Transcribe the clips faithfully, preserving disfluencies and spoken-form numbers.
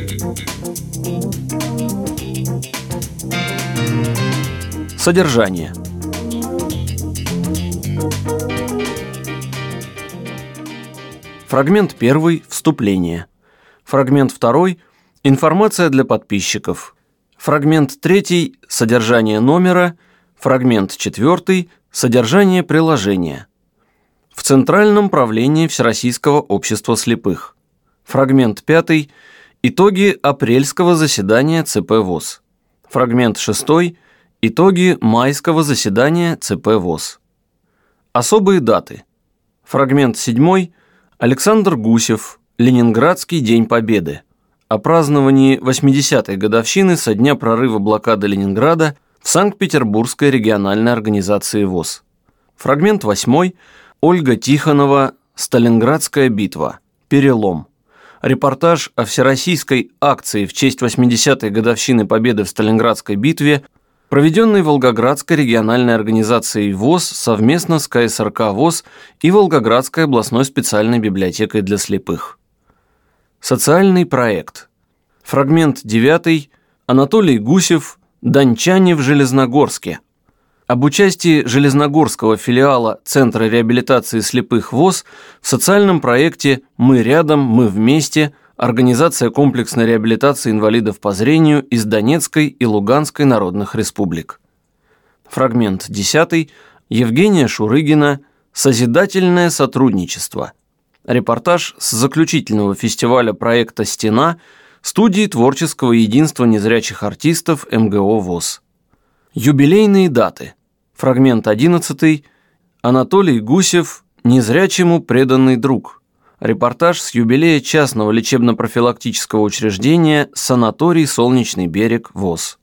Содержание. Фрагмент первый – вступление. Фрагмент второй – информация для подписчиков. Фрагмент третий – содержание номера. Фрагмент четвертый – содержание приложения. В Центральном правлении Всероссийского общества слепых. Фрагмент пятый – итоги апрельского заседания ЦП ВОС. Фрагмент шестой – итоги майского заседания ЦП ВОС. Особые даты. Фрагмент седьмой – Александр Гусев, Ленинградский день Победы. О праздновании восьмидесятой годовщины со дня прорыва блокады Ленинграда в Санкт-Петербургской региональной организации ВОС. Фрагмент восьмой – Ольга Тихонова, Сталинградская битва. Перелом. Репортаж о всероссийской акции в честь восьмидесятой годовщины Победы в Сталинградской битве, проведенной Волгоградской региональной организацией ВОС совместно с ка эс эр ка ВОС и Волгоградской областной специальной библиотекой для слепых. Социальный проект. Фрагмент девятый. Анатолий Гусев. Дончане в Железногорске. Об участии Железногорского филиала Центра реабилитации слепых ВОС в социальном проекте «Мы рядом, мы вместе», Организация комплексной реабилитации инвалидов по зрению из Донецкой и Луганской народных республик. Фрагмент десятый. Евгения Шурыгина. Созидательное сотрудничество. Репортаж с заключительного фестиваля проекта «Стена» студии творческого единства незрячих артистов эм гэ о ВОС. Юбилейные даты. Фрагмент одиннадцатый. Анатолий Гусев. Незрячему преданный друг. Репортаж с юбилея частного лечебно-профилактического учреждения «Санаторий Солнечный берег» ВОС.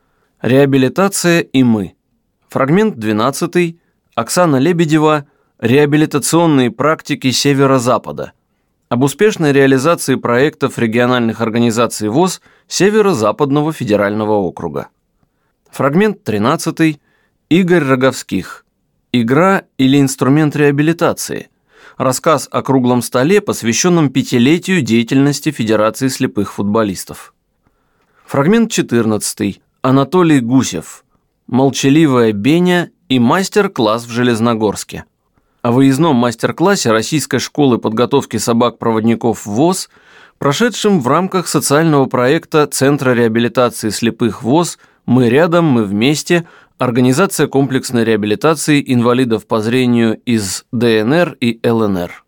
Реабилитация и мы. Фрагмент двенадцатый. Оксана Лебедева. Реабилитационные практики Северо-Запада. Об успешной реализации проектов региональных организаций ВОС Северо-Западного федерального округа. Фрагмент тринадцатый. Игорь Роговских. Игра или инструмент реабилитации. Рассказ о круглом столе, посвященном пятилетию деятельности Федерации слепых футболистов. Фрагмент четырнадцатый. Анатолий Гусев. Молчаливая Беня и мастер-класс в Железногорске. О выездном мастер-классе Российской школы подготовки собак-проводников ВОС, прошедшем в рамках социального проекта Центра реабилитации слепых ВОС «Мы рядом, мы вместе», Организация комплексной реабилитации инвалидов по зрению из дэ эн эр и эл эн эр.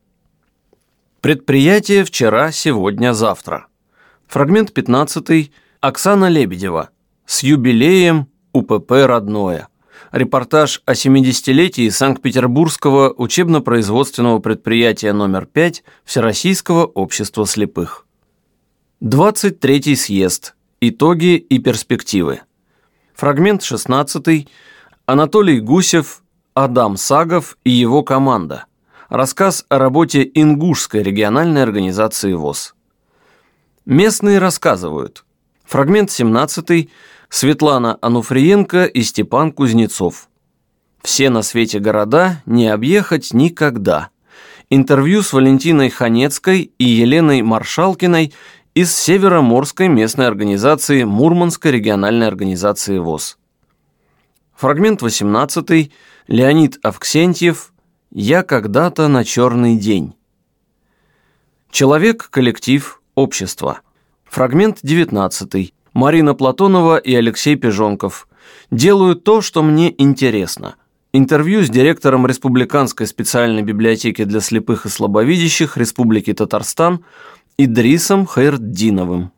Предприятие вчера, сегодня, завтра. Фрагмент пятнадцатый. Оксана Лебедева. С юбилеем у пэ пэ родное. Репортаж о семидесятилетии Санкт-Петербургского учебно-производственного предприятия номер пять Всероссийского общества слепых. двадцать третий съезд. Итоги и перспективы. Фрагмент шестнадцатый. Анатолий Гусев, Адам Сагов и его команда. Рассказ о работе Ингушской региональной организации ВОС. Местные рассказывают. Фрагмент семнадцатый. Светлана Ануфриенко и Степан Кузнецов. Все на свете города не объехать никогда. Интервью с Валентиной Ханецкой и Еленой Маршалкиной из Североморской местной организации Мурманской региональной организации ВОС. Фрагмент восемнадцатый. Леонид Авксентьев. «Я когда-то на черный день». Человек, коллектив, общество. Фрагмент девятнадцатый. Марина Платонова и Алексей Пижонков. «Делаю то, что мне интересно». Интервью с директором Республиканской специальной библиотеки для слепых и слабовидящих Республики Татарстан Идрисом Хайрдиновым.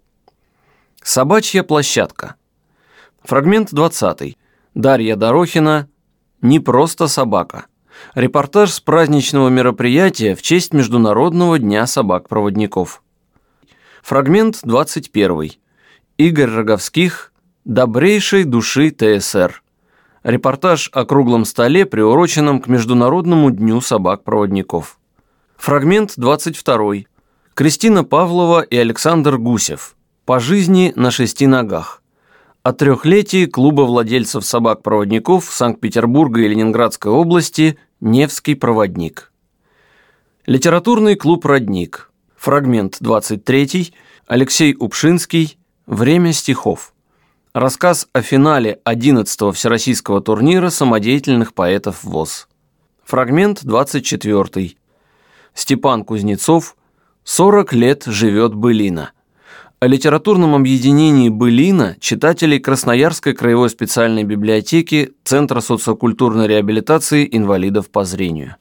Собачья площадка. Фрагмент двадцатый. Дарья Дорохина. «Не просто собака». Репортаж с праздничного мероприятия в честь Международного дня собак-проводников. Фрагмент двадцать первый. Игорь Роговских. «Добрейшей души тэ эс эр». Репортаж о круглом столе, приуроченном к Международному дню собак-проводников. Фрагмент двадцать второй. Кристина Павлова и Александр Гусев. «По жизни на шести ногах». О трехлетии клуба владельцев собак-проводников Санкт-Петербурга и Ленинградской области «Невский проводник». Литературный клуб «Родник». Фрагмент двадцать третий. Алексей Упшинский «Время стихов». Рассказ о финале одиннадцатого всероссийского турнира самодеятельных поэтов ВОС. Фрагмент двадцать четвёртый. Степан Кузнецов «сорок лет живет былина». О литературном объединении «Былина» читателей Красноярской краевой специальной библиотеки Центра социокультурной реабилитации инвалидов по зрению.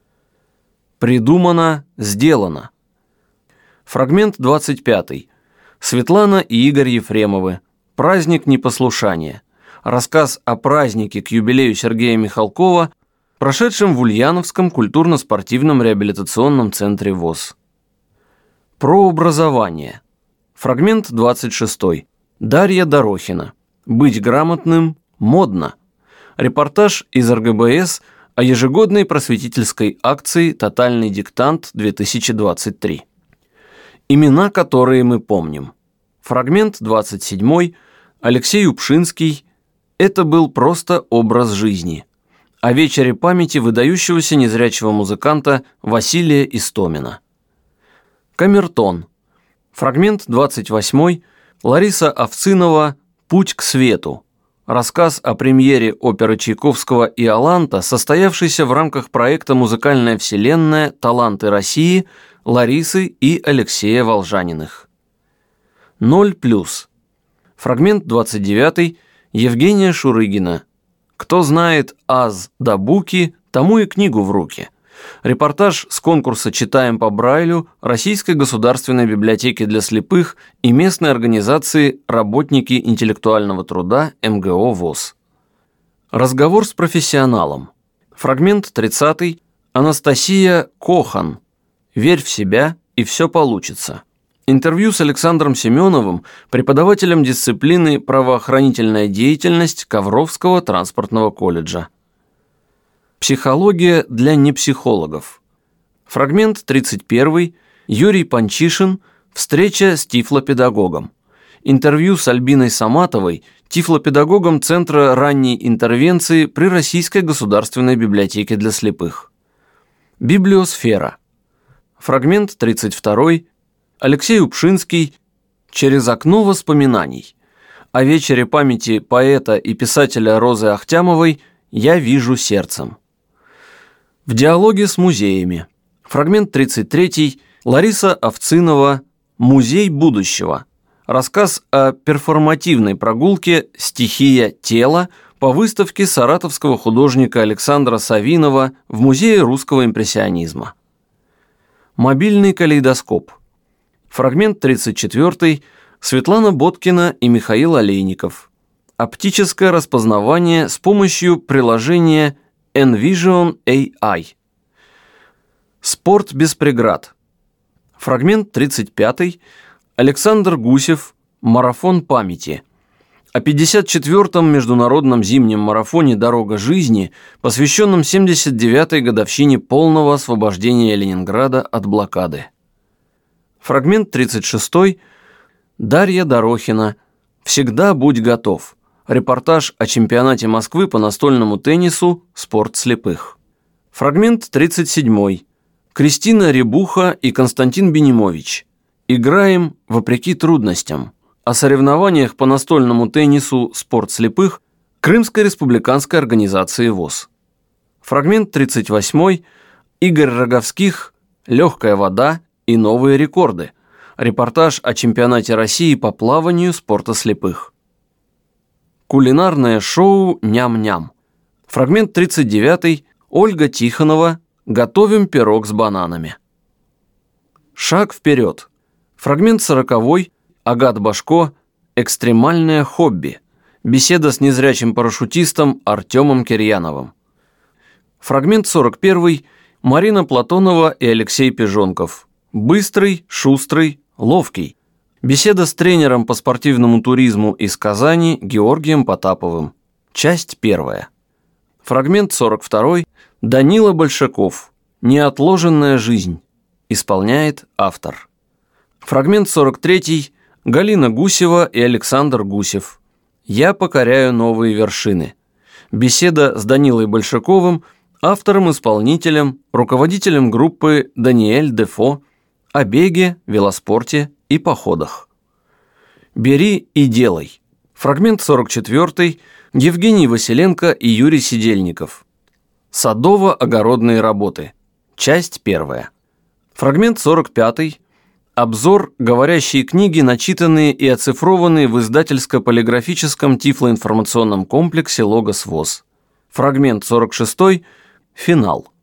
Придумано, сделано. Фрагмент двадцать пятый. Светлана и Игорь Ефремовы. Праздник непослушания. Рассказ о празднике к юбилею Сергея Михалкова, прошедшем в Ульяновском культурно-спортивном реабилитационном центре ВОС. Про образование. Фрагмент двадцать шестой. Дарья Дорохина. Быть грамотным модно. Репортаж из эр гэ бэ эс о ежегодной просветительской акции «Тотальный диктант-две тысячи двадцать три». Имена, которые мы помним. Фрагмент двадцать седьмой. Алексей Упшинский. Это был просто образ жизни. О вечере памяти выдающегося незрячего музыканта Василия Истомина. Камертон. Фрагмент двадцать восьмой. Лариса Овцинова «Путь к свету». Рассказ о премьере оперы Чайковского «Иоланта», состоявшейся в рамках проекта «Музыкальная вселенная. Таланты России» Ларисы и Алексея Волжаниных. Ноль плюс. Фрагмент двадцать девятый. Евгения Шурыгина. Кто знает аз да буки, тому и книгу в руки. Репортаж с конкурса «Читаем по Брайлю» Российской государственной библиотеки для слепых и местной организации «Работники интеллектуального труда» эм гэ о ВОС. Разговор с профессионалом. Фрагмент тридцатый. Анастасия Кохан. «Верь в себя, и все получится». Интервью с Александром Семеновым, преподавателем дисциплины «Правоохранительная деятельность» Ковровского транспортного колледжа. Психология для непсихологов. Фрагмент тридцать первый. Юрий Панчишин. Встреча с тифлопедагогом. Интервью с Альбиной Саматовой, тифлопедагогом Центра ранней интервенции при Российской государственной библиотеке для слепых. Библиосфера. Фрагмент тридцать второй. Алексей Упшинский. Через окно воспоминаний. О вечере памяти поэта и писателя Розы Ахтямовой «Я вижу сердцем». В диалоге с музеями. Фрагмент тридцать третий. Лариса Овцинова «Музей будущего». Рассказ о перформативной прогулке «Стихия тела» по выставке саратовского художника Александра Савинова в Музее русского импрессионизма. Мобильный калейдоскоп. Фрагмент тридцать четвертый. Светлана Боткина и Михаил Олейников. Оптическое распознавание с помощью приложения Envision эй ай. Спорт без преград. Фрагмент тридцать пятый. Александр Гусев. Марафон памяти. О пятьдесят четвёртом международном зимнем марафоне «Дорога жизни», посвященном семьдесят девятой годовщине полного освобождения Ленинграда от блокады. Фрагмент тридцать шестой. Дарья Дорохина. «Всегда будь готов». Репортаж о чемпионате Москвы по настольному теннису «Спорт слепых». Фрагмент тридцать седьмой. Кристина Рябуха и Константин Бенимович. «Играем вопреки трудностям». О соревнованиях по настольному теннису «Спорт слепых» Крымской республиканской организации ВОС. Фрагмент тридцать восьмой. Игорь Роговских. «Легкая вода и новые рекорды». Репортаж о чемпионате России по плаванию спорта слепых. Кулинарное шоу «Ням-ням». Фрагмент тридцать девятый. Ольга Тихонова. «Готовим пирог с бананами». Шаг вперед. Фрагмент сороковой. Агат Башко. «Экстремальное хобби». Беседа с незрячим парашютистом Артемом Кирьяновым. Фрагмент сорок первый. Марина Платонова и Алексей Пижонков. «Быстрый, шустрый, ловкий». Беседа с тренером по спортивному туризму из Казани Георгием Потаповым. Часть первая. Фрагмент сорок второй. Данила Большаков. «Неотложенная жизнь». Исполняет автор. Фрагмент сорок третий. Галина Гусева и Александр Гусев. «Я покоряю новые вершины». Беседа с Данилой Большаковым, автором-исполнителем, руководителем группы Даниэль Дефо о беге, велоспорте и походах. «Бери и делай». Фрагмент сорок четвёртый. Евгений Василенко и Юрий Сидельников. Садово-огородные работы. Часть первая. Фрагмент сорок пятый. Обзор говорящей книги, начитанные и оцифрованные в издательско-полиграфическом тифлоинформационном комплексе «Логос ВОС». Фрагмент сорок шестой. Финал.